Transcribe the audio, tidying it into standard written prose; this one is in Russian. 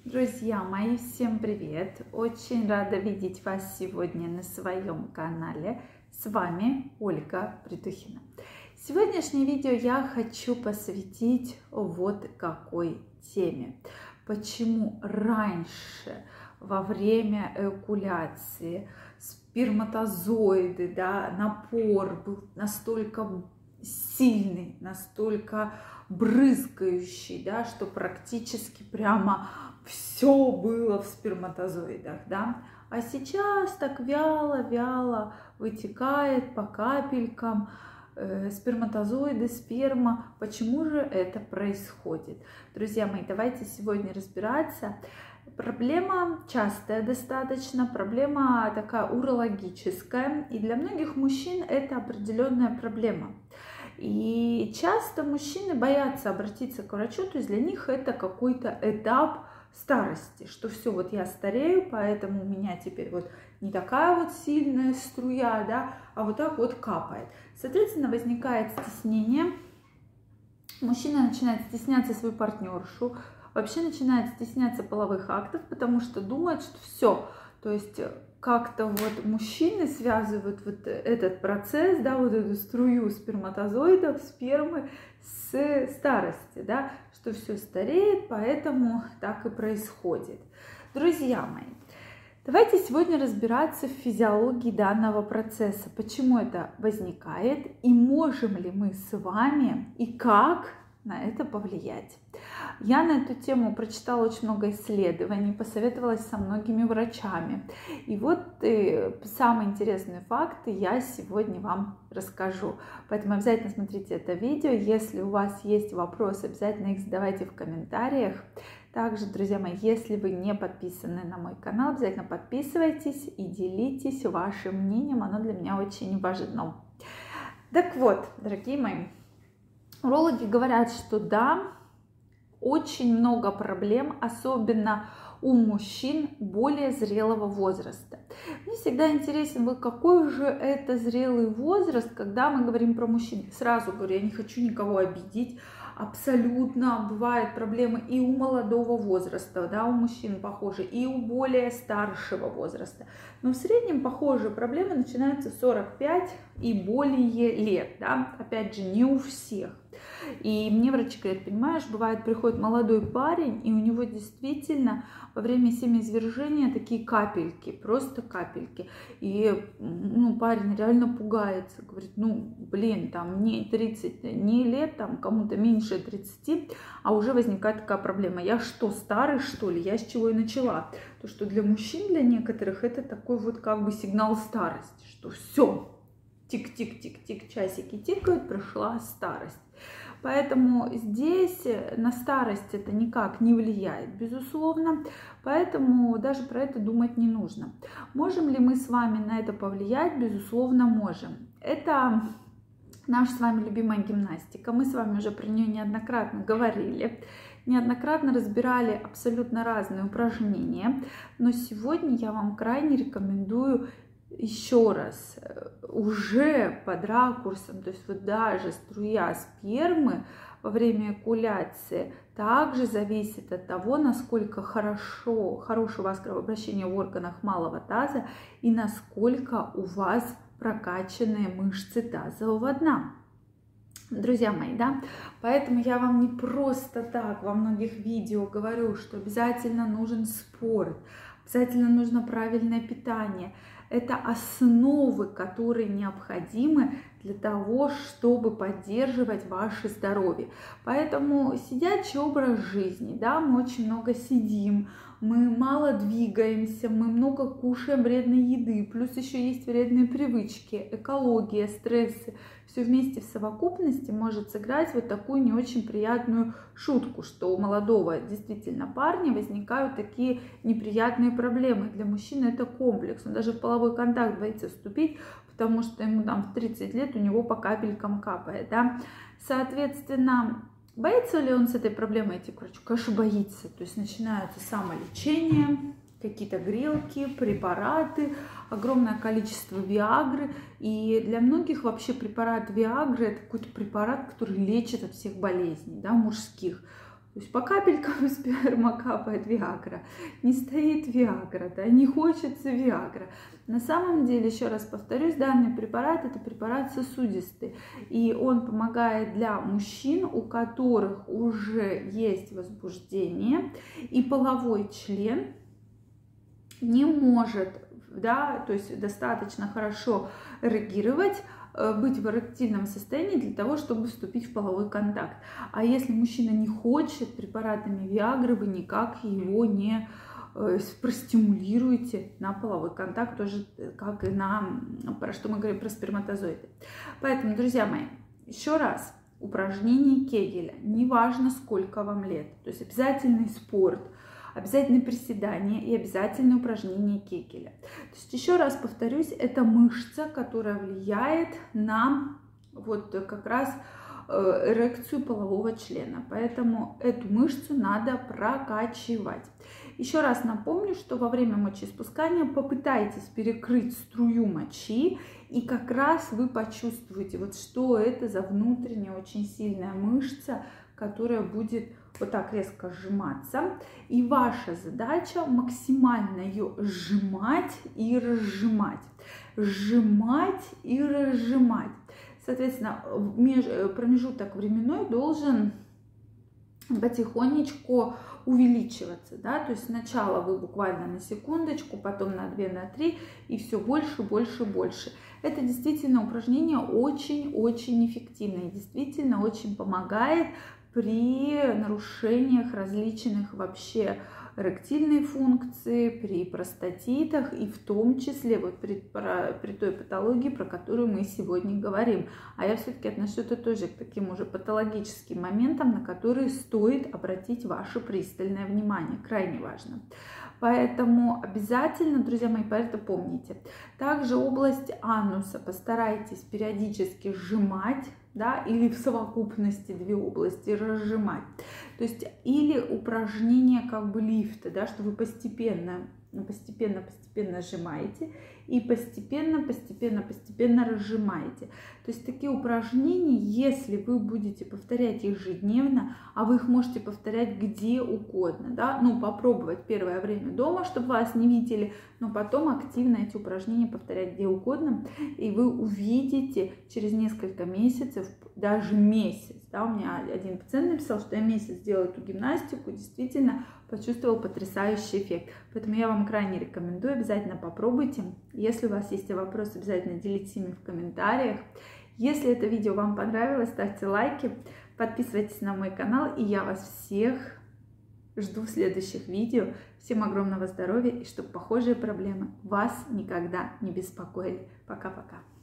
Друзья мои, всем привет! Очень рада видеть вас сегодня на своем канале. С вами Ольга Притухина. Сегодняшнее видео я хочу посвятить вот какой теме. Почему раньше, во время эякуляции, сперматозоиды, напор был настолько сильный, настолько брызгающий, что практически прямо все было в сперматозоидах, а сейчас так вяло вытекает по капелькам сперматозоиды, сперма. Почему же это происходит? Друзья мои, давайте сегодня разбираться. Проблема частая достаточно, проблема такая урологическая, и для многих мужчин это определенная проблема. И часто мужчины боятся обратиться к врачу, то есть для них это какой-то этап старости, что все, вот я старею, поэтому у меня теперь вот не такая вот сильная струя, а вот так вот капает. Соответственно, возникает стеснение, мужчина начинает стесняться свою партнершу, вообще начинает стесняться половых актов, потому что думает, что все, то есть как-то вот мужчины связывают вот этот процесс, вот эту струю сперматозоидов, спермы с старости, что все стареет, поэтому так и происходит. Друзья мои, давайте сегодня разбираться в физиологии данного процесса, почему это возникает и можем ли мы с вами и как на это повлиять. Я на эту тему прочитала очень много исследований, посоветовалась со многими врачами. И вот самые интересные факты я сегодня вам расскажу. Поэтому обязательно смотрите это видео. Если у вас есть вопросы, обязательно их задавайте в комментариях. Также, друзья мои, если вы не подписаны на мой канал, обязательно подписывайтесь и делитесь вашим мнением. Оно для меня очень важно. Так вот, дорогие мои, урологи говорят, что да, очень много проблем, особенно у мужчин более зрелого возраста. Мне всегда интересен, вот какой же это зрелый возраст, когда мы говорим про мужчин. Сразу говорю, я не хочу никого обидеть. Абсолютно бывают проблемы и у молодого возраста, у мужчин похожи, и у более старшего возраста. Но в среднем похожие проблемы начинаются с 45 и более лет, опять же, не у всех. И мне врачи говорят, понимаешь, бывает, приходит молодой парень, и у него действительно во время семяизвержения такие капельки, просто капельки. И парень реально пугается, говорит, там мне 30 не лет, кому-то меньше 30, а уже возникает такая проблема. Я что, старый, что ли? Я с чего и начала? То, что для мужчин, для некоторых, это такой вот как бы сигнал старости, что все, тик-тик-тик-тик, часики тикают, пришла старость. Поэтому здесь на старость это никак не влияет, безусловно. Поэтому даже про это думать не нужно. Можем ли мы с вами на это повлиять? Безусловно, можем. Это наша с вами любимая гимнастика. Мы с вами уже про нее неоднократно говорили. Неоднократно разбирали абсолютно разные упражнения. Но сегодня я вам крайне рекомендую еще раз, уже под ракурсом, то есть вот даже струя спермы во время эякуляции также зависит от того, насколько хорошее у вас кровообращение в органах малого таза и насколько у вас прокачанные мышцы тазового дна. Друзья мои, поэтому я вам не просто так во многих видео говорю, что обязательно нужен спорт, обязательно нужно правильное питание. Это основы, которые необходимы для того, чтобы поддерживать ваше здоровье. Поэтому сидячий образ жизни, мы очень много сидим, мы мало двигаемся, мы много кушаем вредной еды, плюс еще есть вредные привычки, экология, стрессы. Все вместе в совокупности может сыграть вот такую не очень приятную шутку, что у молодого действительно парня возникают такие неприятные проблемы. Для мужчины это комплекс, он даже в половой контакт боится вступить, потому что ему в 30 лет у него по капелькам капает. Соответственно, боится ли он с этой проблемой идти к врачу? Конечно, боится. То есть начинается самолечение, какие-то грелки, препараты, огромное количество виагры. И для многих вообще препарат виагры — это какой-то препарат, который лечит от всех болезней, мужских. То есть по капелькам сперма капает Виагра, не стоит Виагра, да, не хочется Виагра. На самом деле, еще раз повторюсь, данный препарат – это препарат сосудистый, и он помогает для мужчин, у которых уже есть возбуждение, и половой член не может, да, то есть достаточно хорошо эрегировать, быть в эректильном состоянии для того, чтобы вступить в половой контакт. А если мужчина не хочет препаратами Виагры, вы никак его не простимулируете на половой контакт, тоже как и про что мы говорим, про сперматозоиды. Поэтому, друзья мои, еще раз, упражнение Кегеля, неважно сколько вам лет, то есть обязательный спорт, обязательно приседания и обязательное упражнение Кегеля. То есть, еще раз повторюсь, это мышца, которая влияет на вот как раз эрекцию полового члена. Поэтому эту мышцу надо прокачивать. Еще раз напомню, что во время мочеиспускания попытайтесь перекрыть струю мочи, и как раз вы почувствуете, вот что это за внутренняя очень сильная мышца, которая будет вот так резко сжиматься. И ваша задача максимально ее сжимать и разжимать. Сжимать и разжимать. Соответственно, промежуток временной должен потихонечку увеличиваться, да, то есть сначала вы буквально на секундочку, потом на 2, на 3, и все больше, больше, больше. Это действительно упражнение очень-очень эффективное, действительно очень помогает при нарушениях различных вообще эректильной функции, при простатитах и в том числе вот при той патологии, про которую мы сегодня говорим. А я все-таки отношу это тоже к таким уже патологическим моментам, на которые стоит обратить ваше пристальное внимание. Крайне важно. Поэтому обязательно, друзья мои, это помните. Также область ануса постарайтесь периодически сжимать, да, или в совокупности две области разжимать. То есть или упражнение как бы лифта, да, что вы постепенно сжимаете и постепенно разжимаете. То есть такие упражнения, если вы будете повторять ежедневно, а вы их можете повторять где угодно, да, ну попробовать первое время дома, чтобы вас не видели, но потом активно эти упражнения повторять где угодно, и вы увидите через несколько месяцев, даже месяц, да, у меня один пациент написал, что я месяц делаю эту гимнастику, действительно почувствовал потрясающий эффект. Поэтому я вам крайне рекомендую, обязательно попробуйте. Если у вас есть вопросы, обязательно делитесь ими в комментариях. Если это видео вам понравилось, ставьте лайки, подписывайтесь на мой канал, и я вас всех жду в следующих видео. Всем огромного здоровья, и чтобы похожие проблемы вас никогда не беспокоили. Пока-пока.